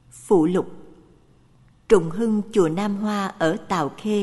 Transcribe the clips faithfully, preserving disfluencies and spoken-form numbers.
Phụ lục: Trùng hưng chùa Nam Hoa ở Tào Khê.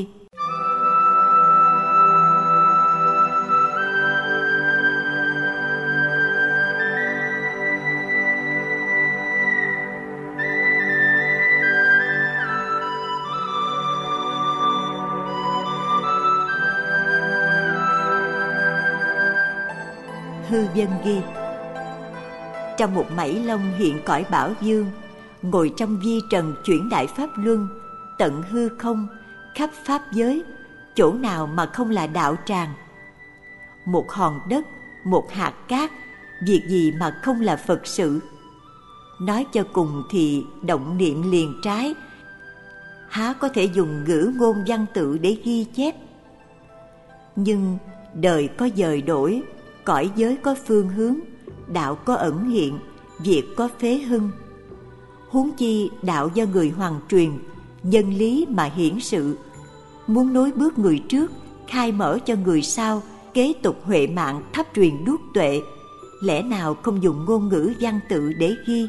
Hư Vân ghi: trong một mảy long hiện cõi Bảo Dương, ngồi trong vi trần chuyển đại pháp luân, tận hư không, khắp pháp giới, chỗ nào mà không là đạo tràng. Một hòn đất, một hạt cát, việc gì mà không là Phật sự. Nói cho cùng thì động niệm liền trái, há có thể dùng ngữ ngôn văn tự để ghi chép. Nhưng đời có dời đổi, cõi giới có phương hướng, đạo có ẩn hiện, việc có phế hưng. Huống chi đạo do người hoàng truyền, nhân lý mà hiển sự. Muốn nối bước người trước, khai mở cho người sau, kế tục huệ mạng thắp truyền đuốc tuệ, lẽ nào không dùng ngôn ngữ văn tự để ghi?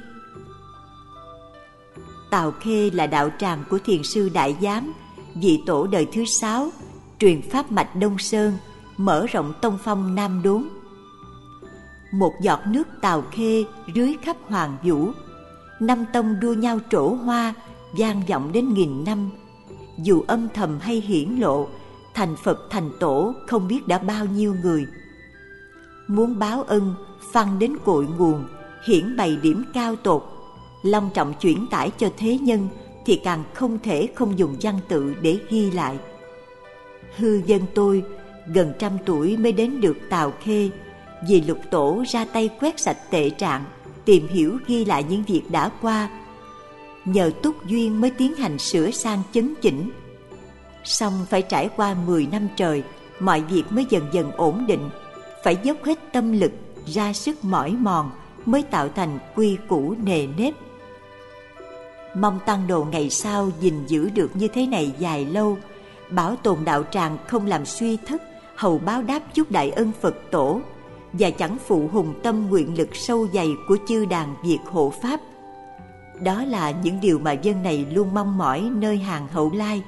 Tào Khê là đạo tràng của Thiền sư Đại Giám, vị tổ đời thứ sáu, truyền pháp mạch Đông Sơn, mở rộng tông phong Nam Đốn. Một giọt nước Tào Khê rưới khắp hoàng vũ, năm tông đua nhau trổ hoa, vang vọng đến nghìn năm. Dù âm thầm hay hiển lộ, thành Phật thành tổ không biết đã bao nhiêu người. Muốn báo ân, phăng đến cội nguồn, hiển bày điểm cao tột, long trọng chuyển tải cho thế nhân, thì càng không thể không dùng văn tự để ghi lại. Hư dân tôi gần trăm tuổi mới đến được Tào Khê, vì Lục Tổ ra tay quét sạch tệ trạng, tìm hiểu ghi lại những việc đã qua. Nhờ túc duyên mới tiến hành sửa sang chấn chỉnh. Song phải trải qua mười năm trời, mọi việc mới dần dần ổn định. Phải dốc hết tâm lực, ra sức mỏi mòn, mới tạo thành quy củ nề nếp. Mong tăng đồ ngày sau gìn giữ được như thế này dài lâu, bảo tồn đạo tràng không làm suy thất, hầu báo đáp chút đại ân Phật tổ, và chẳng phụ hùng tâm nguyện lực sâu dày của chư đàn Việt hộ Pháp. Đó là những điều mà dân này luôn mong mỏi nơi hàng hậu lai.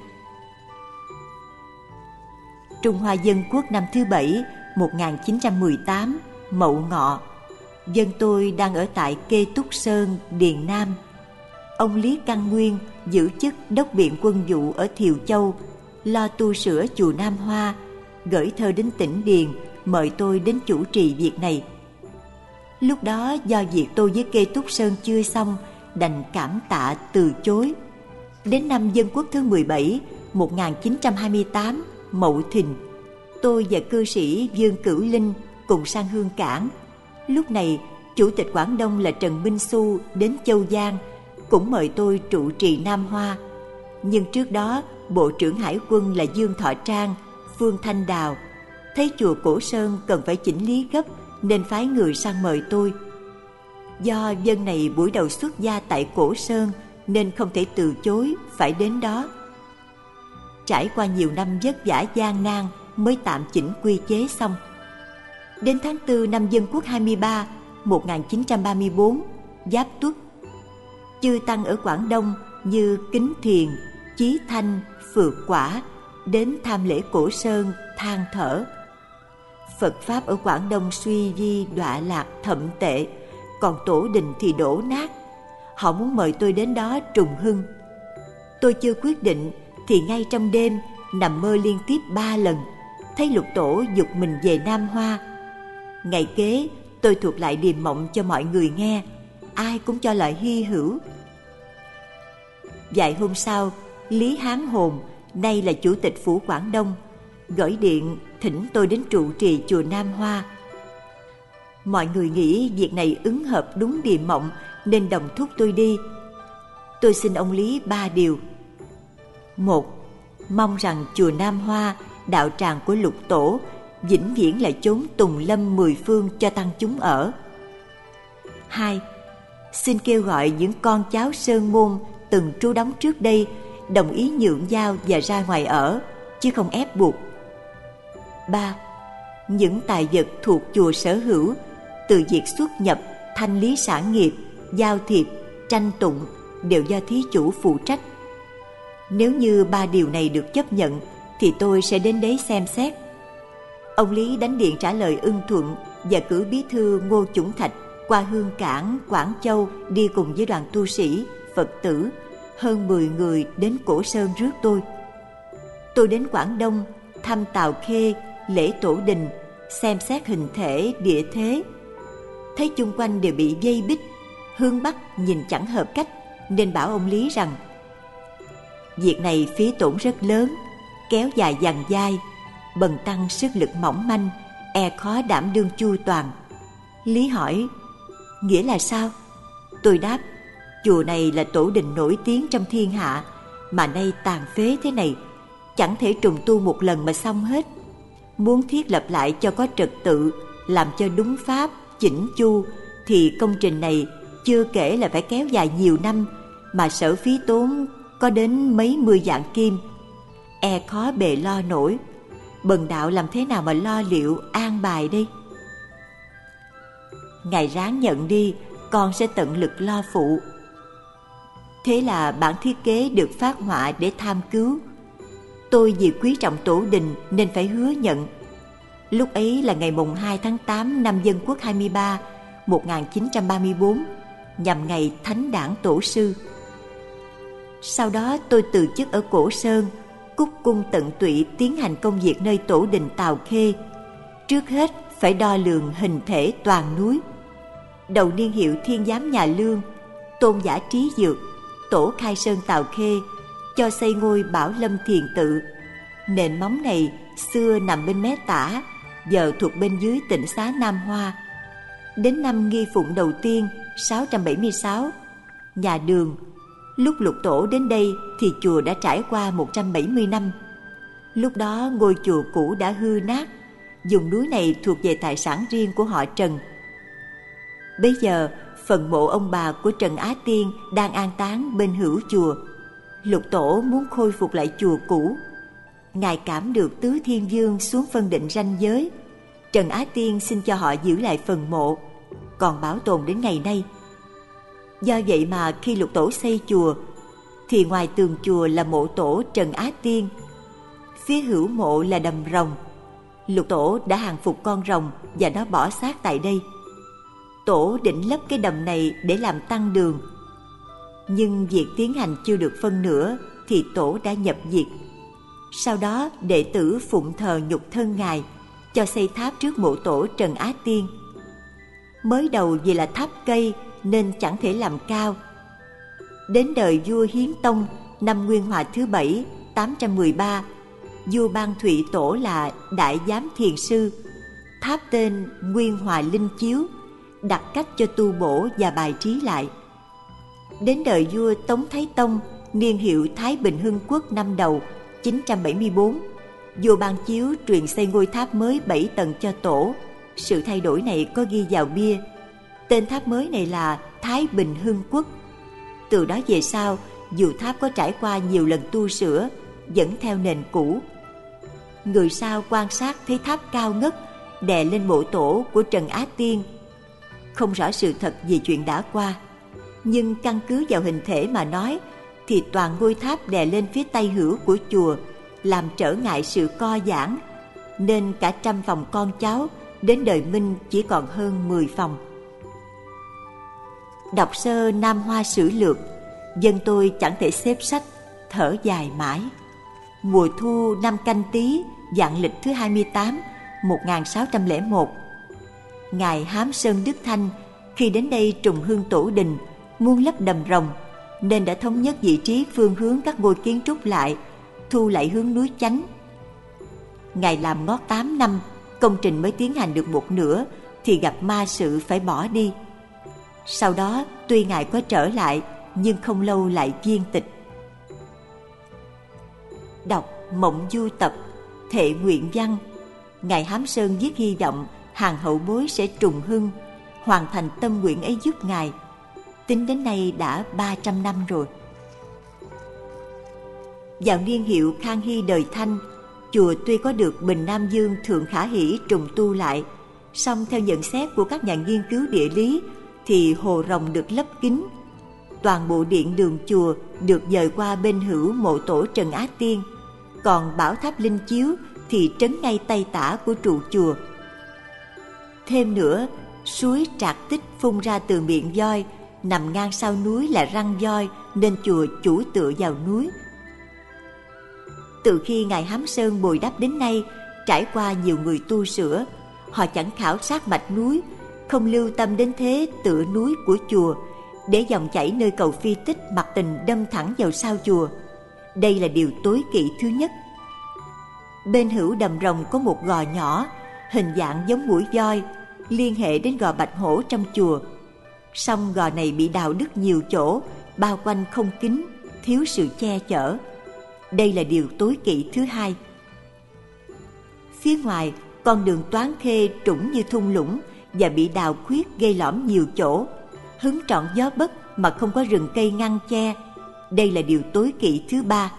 Trung Hoa Dân Quốc năm thứ bảy, một nghìn chín trăm mười tám, Mậu Ngọ. Dân tôi đang ở tại Kê Túc Sơn, Điền Nam. Ông Lý Căn Nguyên giữ chức đốc biện quân vụ ở Thiều Châu, lo tu sửa chùa Nam Hoa, gửi thơ đến tỉnh Điền mời tôi đến chủ trì việc này. Lúc đó do việc tôi với Kê Túc Sơn chưa xong, đành cảm tạ từ chối. Đến năm Dân Quốc thứ mười bảy, một nghìn chín trăm hai mươi tám, Mậu Thìn, tôi và cư sĩ Dương Cửu Linh cùng sang Hương Cảng. Lúc này Chủ tịch Quảng Đông là Trần Minh Xu đến Châu Giang, cũng mời tôi trụ trì Nam Hoa. Nhưng trước đó Bộ trưởng Hải quân là Dương Thọ Trang, Phương Thanh Đào thấy chùa Cổ Sơn cần phải chỉnh lý gấp, nên phái người sang mời tôi. Do dân này buổi đầu xuất gia tại Cổ Sơn nên không thể từ chối, phải đến đó. Trải qua nhiều năm vất vả gian nan mới tạm chỉnh quy chế xong. Đến tháng tư năm Dân Quốc hai mươi ba, một nghìn chín trăm ba mươi bốn, Giáp Tuất, chư tăng ở Quảng Đông như Kính Thiền, Chí Thanh, Phượt Quả đến tham lễ Cổ Sơn than thở: Phật Pháp ở Quảng Đông suy vi đọa lạc thậm tệ, còn tổ đình thì đổ nát. Họ muốn mời tôi đến đó trùng hưng. Tôi chưa quyết định thì ngay trong đêm nằm mơ liên tiếp ba lần, thấy Lục Tổ giục mình về Nam Hoa. Ngày kế tôi thuật lại điềm mộng cho mọi người nghe, ai cũng cho là hy hữu. Vài hôm sau, Lý Hán Hồn, nay là chủ tịch phủ Quảng Đông, gửi điện thỉnh tôi đến trụ trì chùa Nam Hoa. Mọi người nghĩ việc này ứng hợp đúng điềm mộng nên đồng thúc tôi đi. Tôi xin ông Lý ba điều. Một, mong rằng chùa Nam Hoa, đạo tràng của Lục Tổ, vĩnh viễn là chốn tùng lâm mười phương cho tăng chúng ở. Hai, xin kêu gọi những con cháu Sơn Môn từng trú đóng trước đây đồng ý nhượng giao và ra ngoài ở, chứ không ép buộc. Ba, những tài vật thuộc chùa sở hữu, từ việc xuất nhập, thanh lý sản nghiệp, giao thiệp, tranh tụng, đều do thí chủ phụ trách. Nếu như ba điều này được chấp nhận thì tôi sẽ đến đấy xem xét. Ông Lý đánh điện trả lời ưng thuận và cử bí thư Ngô Chủng Thạch qua Hương Cảng, Quảng Châu đi cùng với đoàn tu sĩ, Phật tử, hơn mười người đến Cổ Sơn rước tôi. Tôi đến Quảng Đông, thăm Tào Khê, lễ tổ đình, xem xét hình thể, địa thế. Thấy chung quanh đều bị vây bích, hướng Bắc nhìn chẳng hợp cách, nên bảo ông Lý rằng việc này phí tổn rất lớn, kéo dài dằng dai, bần tăng sức lực mỏng manh, e khó đảm đương chu toàn. Lý hỏi, nghĩa là sao? Tôi đáp, chùa này là tổ đình nổi tiếng trong thiên hạ, mà nay tàn phế thế này, chẳng thể trùng tu một lần mà xong hết. Muốn thiết lập lại cho có trật tự, làm cho đúng pháp, chỉnh chu, thì công trình này chưa kể là phải kéo dài nhiều năm, mà sở phí tốn có đến mấy mươi vạn kim, e khó bề lo nổi. Bần đạo làm thế nào mà lo liệu an bài đây? Ngài ráng nhận đi, con sẽ tận lực lo phụ. Thế là bản thiết kế được phát họa để tham cứu. Tôi vì quý trọng tổ đình nên phải hứa nhận. Lúc ấy là ngày mùng hai tháng tám năm Dân Quốc hai mươi ba, một nghìn chín trăm ba mươi tư, nhằm ngày Thánh Đản Tổ Sư. Sau đó tôi từ chức ở Cổ Sơn, cúc cung tận tụy tiến hành công việc nơi tổ đình Tào Khê. Trước hết phải đo lường hình thể toàn núi. Đầu niên hiệu Thiên Giám nhà Lương, Tôn giả Trí Dược, tổ khai sơn Tào Khê, cho xây ngôi Bảo Lâm Thiền Tự. Nền móng này xưa nằm bên mé tả, giờ thuộc bên dưới tịnh xá Nam Hoa. Đến năm Nghi Phụng đầu tiên, sáu trăm bảy mươi sáu, nhà Đường. Lúc Lục Tổ đến đây thì chùa đã trải qua một trăm bảy mươi năm. Lúc đó ngôi chùa cũ đã hư nát, vùng núi này thuộc về tài sản riêng của họ Trần. Bây giờ phần mộ ông bà của Trần Á Tiên đang an táng bên hữu chùa. Lục Tổ muốn khôi phục lại chùa cũ. Ngài cảm được Tứ Thiên Vương xuống phân định ranh giới. Trần Á Tiên xin cho họ giữ lại phần mộ, còn bảo tồn đến ngày nay. Do vậy mà khi Lục Tổ xây chùa thì ngoài tường chùa là mộ tổ Trần Á Tiên, phía hữu mộ là đầm rồng. Lục Tổ đã hàng phục con rồng và nó bỏ xác tại đây. Tổ định lấp cái đầm này để làm tăng đường, nhưng việc tiến hành chưa được phân nửa thì tổ đã nhập diệt. Sau đó đệ tử phụng thờ nhục thân Ngài, cho xây tháp trước mộ tổ Trần Á Tiên. Mới đầu vì là tháp cây nên chẳng thể làm cao. Đến đời vua Hiến Tông năm Nguyên Hòa thứ bảy, tám trăm mười ba, vua ban Thụy Tổ là Đại Giám Thiền Sư, tháp tên Nguyên Hòa Linh Chiếu, đặt cách cho tu bổ và bài trí lại. Đến đời vua Tống Thái Tông, niên hiệu Thái Bình Hưng Quốc năm đầu, chín trăm bảy mươi tư, vua ban chiếu truyền xây ngôi tháp mới bảy tầng cho tổ. Sự thay đổi này có ghi vào bia. Tên tháp mới này là Thái Bình Hưng Quốc. Từ đó về sau, dù tháp có trải qua nhiều lần tu sửa, vẫn theo nền cũ. Người sau quan sát thấy tháp cao ngất đè lên mộ tổ của Trần Á Tiên. Không rõ sự thật về chuyện đã qua, nhưng căn cứ vào hình thể mà nói thì toàn ngôi tháp đè lên phía tây hữu của chùa, làm trở ngại sự co giãn, nên cả trăm phòng con cháu đến đời Minh chỉ còn hơn mười phòng. Đọc sơ Nam Hoa Sử Lược, dân tôi chẳng thể xếp sách, thở dài mãi. Mùa thu năm Canh Tý, vạn lịch thứ hai mươi tám, một nghìn sáu trăm lẻ một, Ngài Hám Sơn Đức Thanh khi đến đây trùng hương tổ đình, muốn lấp đầm rồng, nên đã thống nhất vị trí phương hướng các ngôi kiến trúc lại, thu lại hướng núi Chánh. Ngài làm ngót tám năm, công trình mới tiến hành được một nửa thì gặp ma sự phải bỏ đi. Sau đó tuy Ngài có trở lại, nhưng không lâu lại viên tịch. Đọc Mộng Du Tập, Thệ Nguyện Văn, Ngài Hám Sơn viết hy vọng hàng hậu bối sẽ trùng hưng, hoàn thành tâm nguyện ấy giúp Ngài. Tính đến nay đã ba trăm năm rồi. Vào niên hiệu Khang Hy đời Thanh, chùa tuy có được Bình Nam Dương Thượng Khả Hỷ trùng tu lại, song theo nhận xét của các nhà nghiên cứu địa lý thì hồ rồng được lấp kín. toàn bộ điện đường chùa được dời qua bên hữu mộ tổ Trần Á Tiên, còn bảo tháp linh chiếu thì trấn ngay tây tả của trụ chùa. Thêm nữa, suối Trạc Tích phun ra từ miệng voi, nằm ngang sau núi là răng voi, nên chùa chủ tựa vào núi. Từ khi Ngài Hám Sơn bồi đắp đến nay, trải qua nhiều người tu sửa, họ chẳng khảo sát mạch núi, không lưu tâm đến thế tựa núi của chùa, để dòng chảy nơi cầu Phi Tích mặc tình đâm thẳng vào sau chùa. Đây là điều tối kỵ thứ nhất. Bên hữu đầm rồng có một gò nhỏ, hình dạng giống mũi voi, liên hệ đến gò Bạch Hổ trong chùa. Song gò này bị đào đứt nhiều chỗ, bao quanh không kín, thiếu sự che chở. Đây là điều tối kỵ thứ hai. Phía ngoài, con đường Toán Khê trũng như thung lũng và bị đào khuyết gây lõm nhiều chỗ, hứng trọn gió bấc mà không có rừng cây ngăn che. Đây là điều tối kỵ thứ ba.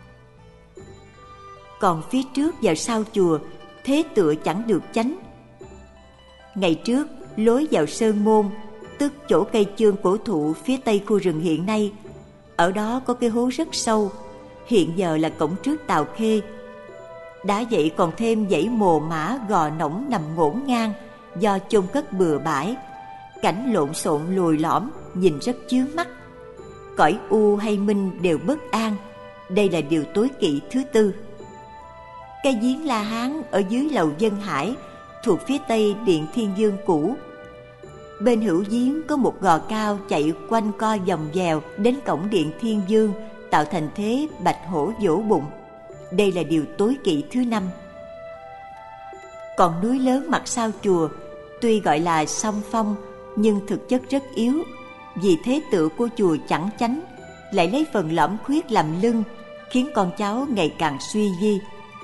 Còn phía trước và sau chùa, thế tựa chẳng được chánh. Ngày trước, lối vào Sơn Môn, tức chỗ cây chương cổ thụ phía tây khu rừng hiện nay, ở đó có cái hố rất sâu, hiện giờ là cổng trước Tào Khê. Đã vậy còn thêm dãy mồ mã gò nổng nằm ngổn ngang do chôn cất bừa bãi, cảnh lộn xộn lồi lõm, nhìn rất chướng mắt. Cõi u hay minh đều bất an. Đây là điều tối kỵ thứ tư. Cây giếng La Hán ở dưới lầu Dân Hải, thuộc phía tây điện Thiên Dương cũ. Bên hữu giếng có một gò cao chạy quanh co vòng vèo đến cổng điện Thiên Dương, tạo thành thế bạch hổ vỗ bụng. Đây là điều tối kỵ thứ năm. Còn núi lớn mặt sau chùa, tuy gọi là song phong, nhưng thực chất rất yếu, vì thế tựa của chùa chẳng chánh, lại lấy phần lõm khuyết làm lưng, khiến con cháu ngày càng suy vi.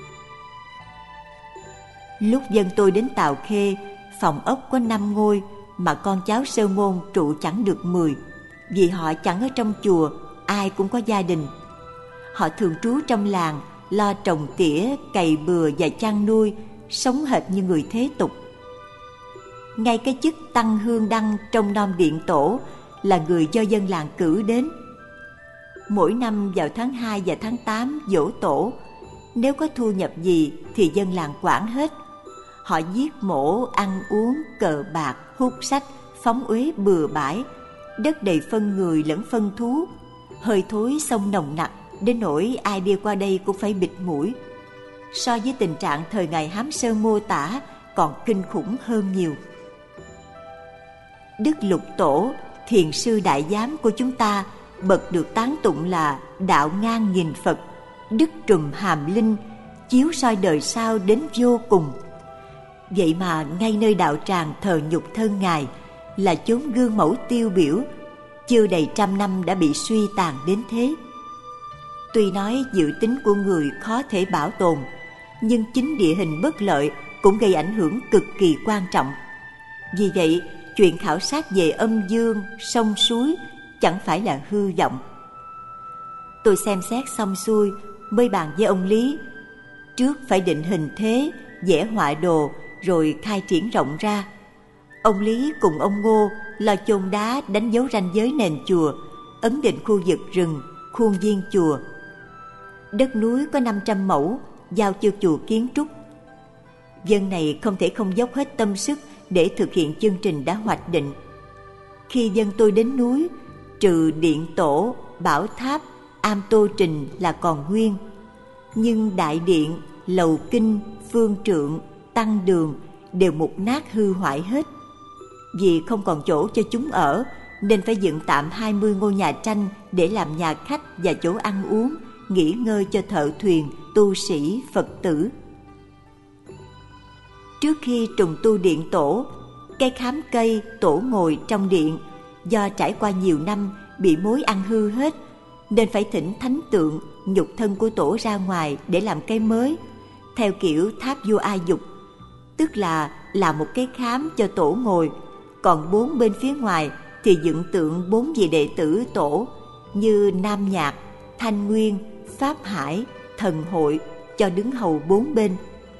Lúc dân tôi đến Tào Khê, phòng ốc có năm ngôi, mà con cháu Sơn Môn trụ chẳng được mười, vì họ chẳng ở trong chùa, ai cũng có gia đình. Họ thường trú trong làng, lo trồng tỉa, cày bừa và chăn nuôi, sống hệt như người thế tục. Ngay cái chức tăng hương đăng trong nom điện tổ là người do dân làng cử đến. Mỗi năm vào tháng hai và tháng tám giỗ tổ, nếu có thu nhập gì thì dân làng quản hết. Họ giết mổ, ăn uống, cờ bạc, hút sách, phóng uế bừa bãi, đất đầy phân người lẫn phân thú, hơi thối sông nồng nặc đến nỗi ai đi qua đây cũng phải bịt mũi. So với tình trạng thời Ngài Hám Sơn mô tả còn kinh khủng hơn nhiều. Đức Lục Tổ, thiền sư đại giám của chúng ta, bậc được tán tụng là đạo ngang nghìn Phật, đức trùm hàm linh, chiếu soi đời sau đến vô cùng. Vậy mà ngay nơi đạo tràng thờ nhục thân Ngài, là chốn gương mẫu tiêu biểu, chưa đầy trăm năm đã bị suy tàn đến thế. Tuy nói dự tính của người khó thể bảo tồn, nhưng chính địa hình bất lợi cũng gây ảnh hưởng cực kỳ quan trọng. Vì vậy, chuyện khảo sát về âm dương, sông suối chẳng phải là hư vọng. Tôi xem xét xong xuôi mới bàn với ông Lý. Trước phải định hình thế, vẽ họa đồ, rồi khai triển rộng ra. Ông Lý cùng ông Ngô lo chôn đá đánh dấu ranh giới nền chùa, ấn định khu vực rừng, khuôn viên chùa. Đất núi có năm trăm mẫu, giao cho chùa kiến trúc. Dân này không thể không dốc hết tâm sức để thực hiện chương trình đã hoạch định. Khi dân tôi đến núi, trừ điện tổ, bảo tháp, am tô trình là còn nguyên, nhưng đại điện, lầu kinh, phương trượng, tăng đường đều mục nát hư hoại hết. Vì không còn chỗ cho chúng ở, nên phải dựng tạm hai mươi ngôi nhà tranh để làm nhà khách và chỗ ăn uống, nghỉ ngơi cho thợ thuyền, tu sĩ, Phật tử. Trước khi trùng tu điện tổ, cây khám cây, tổ ngồi trong điện do trải qua nhiều năm bị mối ăn hư hết, nên phải thỉnh thánh tượng, nhục thân của tổ ra ngoài để làm cây mới, theo kiểu tháp vua A Dục, tức là làm một cái khám cho tổ ngồi, còn bốn bên phía ngoài thì dựng tượng bốn vị đệ tử tổ như Nam Nhạc, Thanh Nguyên, Pháp Hải, Thần Hội cho đứng hầu bốn bên.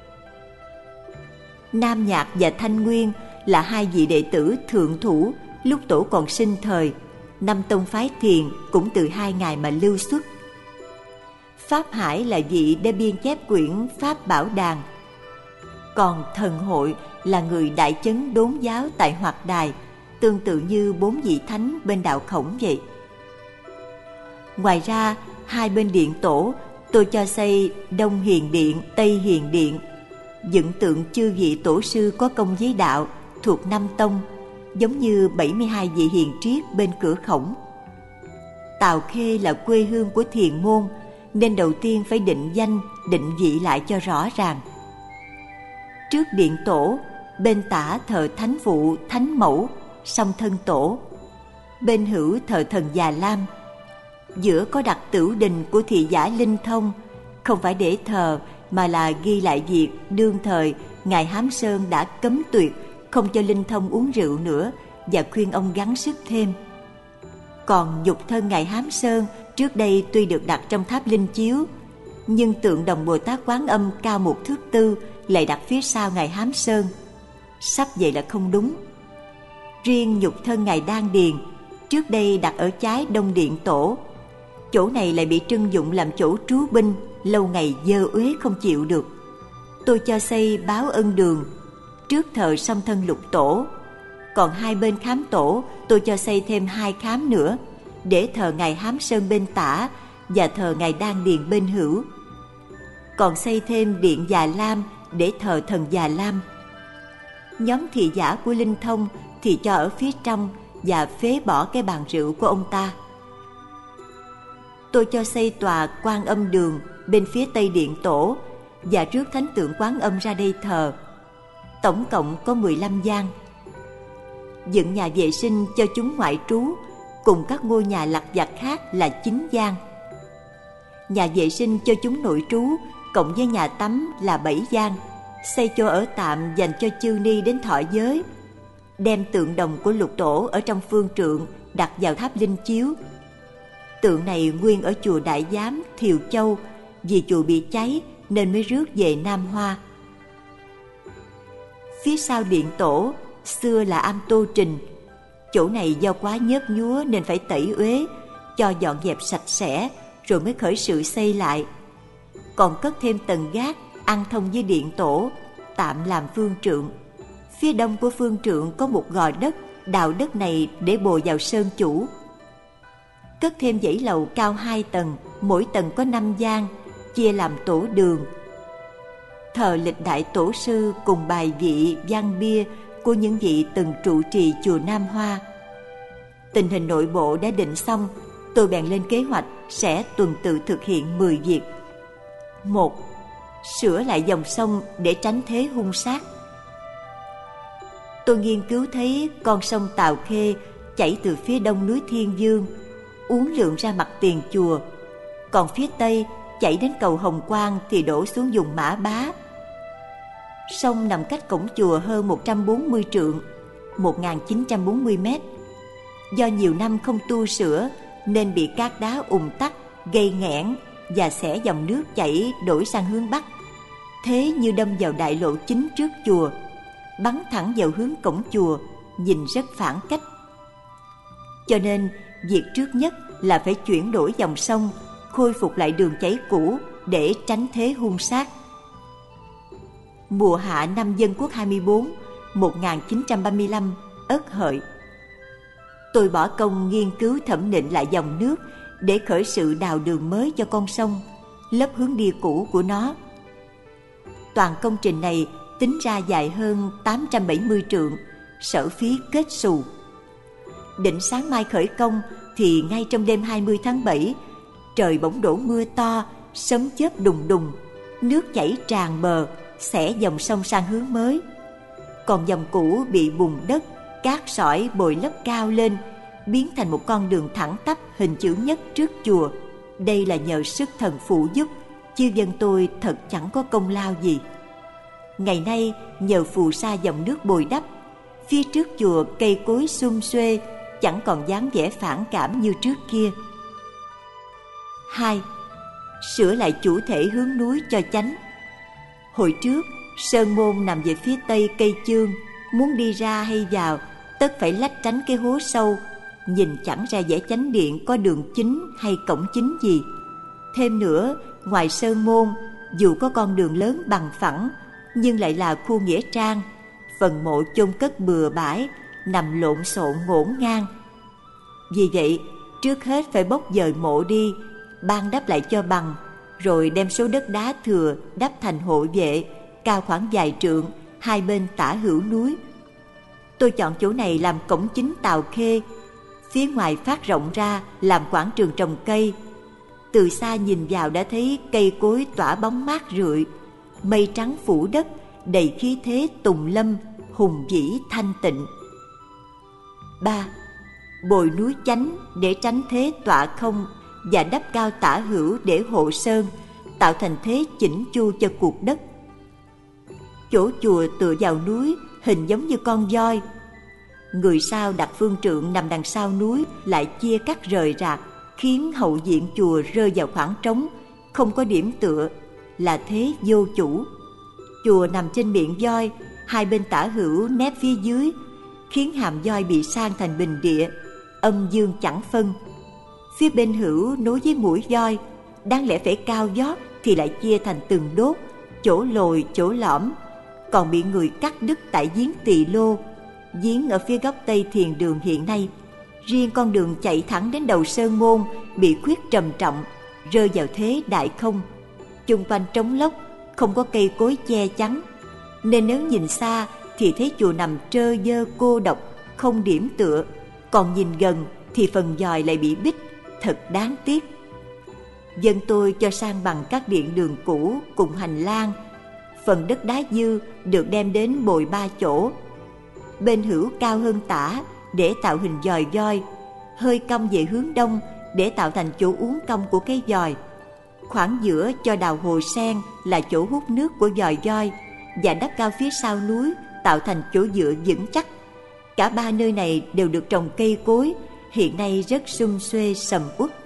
Nam Nhạc và Thanh Nguyên là hai vị đệ tử thượng thủ lúc tổ còn sinh thời, năm tông phái thiền cũng từ hai Ngài mà lưu xuất. Pháp Hải là vị đã biên chép quyển Pháp Bảo Đàn, còn Thần Hội là người đại chấn đốn giáo tại Hoạt Đài, tương tự như bốn vị thánh bên đạo Khổng vậy. Ngoài ra, hai bên điện tổ tôi cho xây Đông Hiền Điện, Tây Hiền Điện, dựng tượng chư vị tổ sư có công với đạo thuộc năm tông, giống như bảy mươi hai vị hiền triết bên cửa Khổng. Tào Khê là quê hương của thiền môn, nên đầu tiên phải định danh, định vị lại cho rõ ràng. Trước điện tổ, bên tả thờ Thánh Vụ, Thánh Mẫu, song thân tổ. Bên hữu thờ thần Già Lam. Giữa có đặt tửu đình của thị giả Linh Thông, không phải để thờ mà là ghi lại việc đương thời Ngài Hám Sơn đã cấm tuyệt không cho Linh Thông uống rượu nữa và khuyên ông gắng sức thêm. Còn nhục thân Ngài Hám Sơn trước đây tuy được đặt trong tháp Linh Chiếu, nhưng tượng đồng Bồ Tát Quán Âm cao một thước tư lại đặt phía sau Ngài Hám Sơn. Sắp vậy là không đúng. Riêng nhục thân Ngài Đan Điền trước đây đặt ở trái Đông Điện Tổ, chỗ này lại bị trưng dụng làm chỗ trú binh, lâu ngày dơ uế không chịu được. Tôi cho xây Báo Ân Đường, trước thờ song thân Lục Tổ. Còn hai bên khám tổ tôi cho xây thêm hai khám nữa, để thờ Ngài Hám Sơn bên tả và thờ Ngài Đan Điền bên hữu. Còn xây thêm điện Già Lam để thờ thần Già Lam. Nhóm thị giả của Linh Thông thì cho ở phía trong và phế bỏ cái bàn rượu của ông ta. Tôi cho xây tòa Quan Âm Đường bên phía Tây Điện Tổ và rước thánh tượng Quán Âm ra đây thờ. Tổng cộng có mười lăm gian. Dựng nhà vệ sinh cho chúng ngoại trú cùng các ngôi nhà lặt vặt khác là chín gian. Nhà vệ sinh cho chúng nội trú cộng với nhà tắm là bảy gian, xây chỗ ở tạm dành cho chư ni đến thọ giới. Đem tượng đồng của Lục Tổ ở trong phương trượng đặt vào tháp Linh Chiếu. Tượng này nguyên ở chùa Đại Giám, Thiều Châu, vì chùa bị cháy nên mới rước về Nam Hoa. Phía sau điện tổ xưa là am Tô Trình. Chỗ này do quá nhớp nhúa nên phải tẩy uế, cho dọn dẹp sạch sẽ rồi mới khởi sự xây lại. Còn cất thêm tầng gác ăn thông với điện tổ, tạm làm phương trượng. Phía đông của phương trượng có một gò đất, đào đất này để bồi vào sơn chủ. Cất thêm dãy lầu cao hai tầng, mỗi tầng có năm gian, chia làm tổ đường. Thờ lịch đại tổ sư cùng bài vị văn bia của những vị từng trụ trì chùa Nam Hoa. Tình hình nội bộ đã định xong, tôi bèn lên kế hoạch sẽ tuần tự thực hiện mười việc. Một, sửa lại dòng sông để tránh thế hung sát. Tôi nghiên cứu thấy con sông Tào Khê chảy từ phía đông núi Thiên Dương, uốn lượn ra mặt tiền chùa, còn phía tây chảy đến cầu Hồng Quang thì đổ xuống vùng Mã Bá. Sông nằm cách cổng chùa hơn một trăm bốn mươi trượng, một nghìn chín trăm bốn mươi mét. Do nhiều năm không tu sửa nên bị cát đá ùn tắc, gây nghẽn và xẻ dòng nước chảy đổi sang hướng bắc. Thế như đâm vào đại lộ chính trước chùa, bắn thẳng vào hướng cổng chùa, nhìn rất phản cách. Cho nên việc trước nhất là phải chuyển đổi dòng sông, khôi phục lại đường chảy cũ để tránh thế hung sát. Mùa hạ năm Dân Quốc hai mươi bốn, một nghìn chín trăm ba mươi lăm, Ất Hợi, tôi bỏ công nghiên cứu thẩm định lại dòng nước để khởi sự đào đường mới cho con sông, lấp hướng đi cũ của nó. Toàn công trình này tính ra dài hơn tám trăm bảy mươi trượng, sở phí kết xù. Định sáng mai khởi công thì ngay trong đêm hai mươi tháng bảy, trời bỗng đổ mưa to, sấm chớp đùng đùng, nước chảy tràn bờ, xẻ dòng sông sang hướng mới. Còn dòng cũ bị bùn đất, cát sỏi bồi lấp cao lên, biến thành một con đường thẳng tắp hình chữ nhất trước chùa. Đây là nhờ sức thần phụ giúp, chứ dân tôi thật chẳng có công lao gì. Ngày nay nhờ phù sa dòng nước bồi đắp, phía trước chùa cây cối sum xuê, chẳng còn dáng vẻ phản cảm như trước kia. Hai, sửa lại chủ thể hướng núi cho chánh. Hồi trước, sơn môn nằm về phía tây cây chương, muốn đi ra hay vào, tất phải lách tránh cái hố sâu, nhìn chẳng ra dãy chánh điện có đường chính hay cổng chính gì. Thêm nữa, ngoài sơn môn, dù có con đường lớn bằng phẳng, nhưng lại là khu nghĩa trang, phần mộ chôn cất bừa bãi, nằm lộn xộn ngổn ngang. Vì vậy, trước hết phải bốc dời mộ đi, ban đắp lại cho bằng, rồi đem số đất đá thừa đắp thành hộ vệ, cao khoảng vài trượng, hai bên tả hữu núi. Tôi chọn chỗ này làm cổng chính Tào Khê, phía ngoài phát rộng ra làm quảng trường trồng cây. Từ xa nhìn vào đã thấy cây cối tỏa bóng mát rượi, mây trắng phủ đất, đầy khí thế tùng lâm, hùng vĩ thanh tịnh. ba. Bồi núi chánh để tránh thế tọa không và đắp cao tả hữu để hộ sơn, tạo thành thế chỉnh chu cho cuộc đất. Chỗ chùa tựa vào núi, hình giống như con voi. Người sao đặt phương trượng nằm đằng sau núi lại chia cắt rời rạc, khiến hậu viện chùa rơi vào khoảng trống, không có điểm tựa, là thế vô chủ. Chùa nằm trên miệng voi, hai bên tả hữu nép phía dưới, khiến hàm voi bị san thành bình địa, âm dương chẳng phân. Phía bên hữu nối với mũi voi, đáng lẽ phải cao vót thì lại chia thành từng đốt, chỗ lồi chỗ lõm, còn bị người cắt đứt tại giếng Tỳ Lô, giếng ở phía góc tây thiền đường hiện nay. Riêng con đường chạy thẳng đến đầu sơn môn bị khuyết trầm trọng, rơi vào thế đại không. Chung quanh trống lốc, không có cây cối che chắn, nên nếu nhìn xa thì thấy chùa nằm trơ dơ cô độc, không điểm tựa, còn nhìn gần thì phần dòi lại bị bít, thật đáng tiếc. Dân tôi cho san bằng các điện đường cũ cùng hành lang, phần đất đá dư được đem đến bồi ba chỗ. Bên hữu cao hơn tả để tạo hình dòi voi, hơi cong về hướng đông để tạo thành chỗ uốn cong của cây dòi. Khoảng giữa cho đào hồ sen là chỗ hút nước của dòi voi, và đắp cao phía sau núi tạo thành chỗ dựa vững chắc. Cả ba nơi này đều được trồng cây cối, hiện nay rất sum xuê sầm uất.